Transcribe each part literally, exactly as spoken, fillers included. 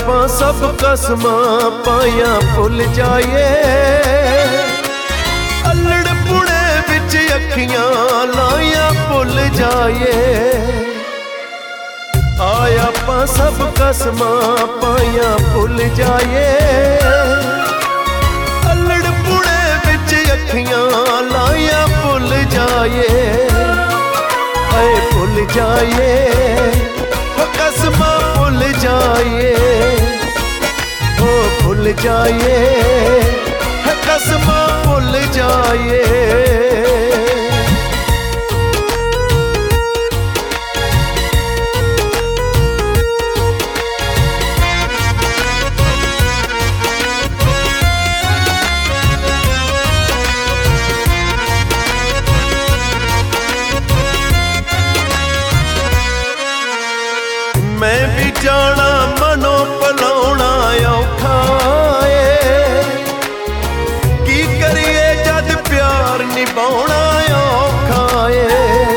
ਆਪਾਂ सब कसमां पाया भुल जाए। अल्लड़ पुणे विच अखियां लाया भुल जाए। आया ਆਪਾਂ सब कसमां पाया भुल जाए। अल्लड़ पुणे विच अखियां लाया भुल जाए। आए भुल जाए कसमां भुल जाए। ओ भुल जाए कसमां भुल जाए। मैं भी जाना मनो भुलाउणा औखा है। की करिए जद प्यार निभाउणा औखा है।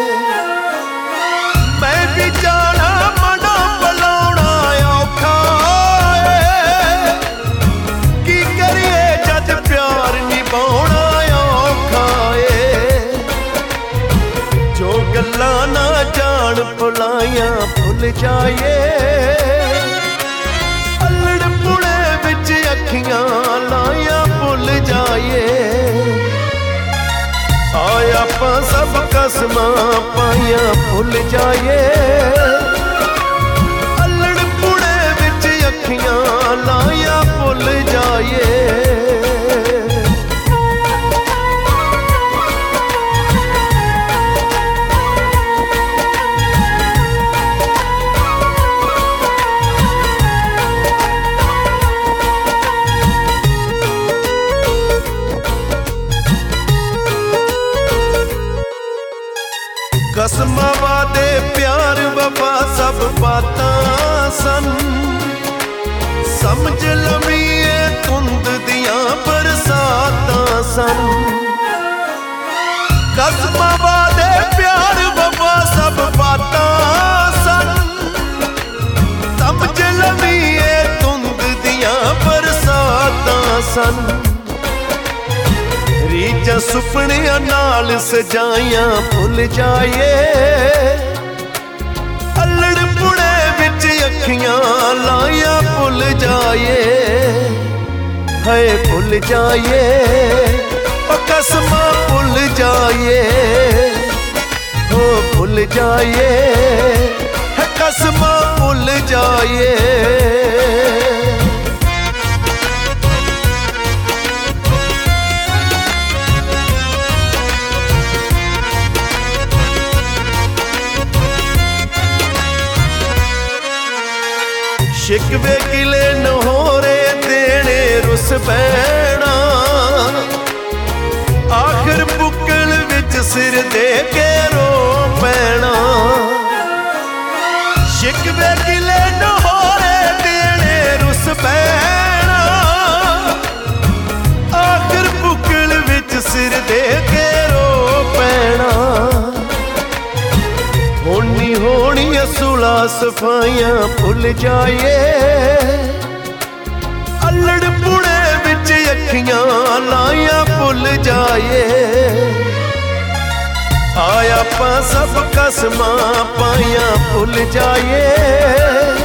मैं भी जाना मनो भुलाउणा औखा है। की करिए जद प्यार निभाउणा औखा है। जो गल्लां ना जान भुलाया भुल जाए। अल्लड़ पुणे विच अखियां लाया भुल जाए। आया ਆਪਾਂ सब कसमां पाया भुल जाए। अल्लड़ पुणे विच अखियां लाया भुल जाए। कसमां वादे प्यार वफा सब बातां सन। समझ लवीए धुंद दियां बरसातां सन। कसमां वादे प्यार वफा सब बातां सन। समझ लवीए धुंद दियां बरसातां सन। रीजा सुपनिया नाल सजाइया भुल जाए। अल्लड़ पुणे विच अखियां लाया भुल जाए। है भुल जाए कसमां भुल जाए। हो भुल जाए कसमां भुल जाए। शिकवे गिले नहोरे देने रुस पैना। आखिर बुक्कल विच सिर दे के रो पैना। शिकवे गिले नहोरे देने रुस पैना। आखिर बुक्कल विच सिर दे के रो पैना। होनी होनी असुला सफाइयां भुल जाए। अल्लड़ पुणे विच अखियां लाया भुल जाए। आया ਆਪਾਂ सब कसमां पाया भुल जाए।